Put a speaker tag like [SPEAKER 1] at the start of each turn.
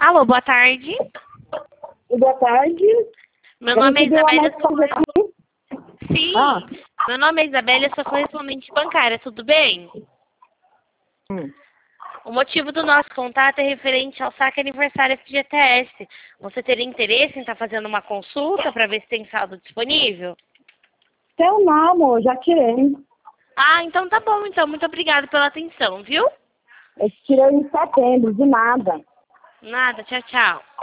[SPEAKER 1] Alô, boa tarde.
[SPEAKER 2] Boa tarde.
[SPEAKER 1] Meu nome é Isabela, eu sou...
[SPEAKER 2] aqui.
[SPEAKER 1] Sim, meu nome é Isabela, eu sou correspondente bancária, tudo bem? O motivo do nosso contato é referente ao saque aniversário FGTS. Você teria interesse em estar fazendo uma consulta para ver se tem saldo disponível?
[SPEAKER 2] Seu não, amor, já tirei.
[SPEAKER 1] Ah, então tá bom, então. Muito obrigada pela atenção, viu?
[SPEAKER 2] Eu tirei em setembro, de nada.
[SPEAKER 1] Nada, tchau, tchau.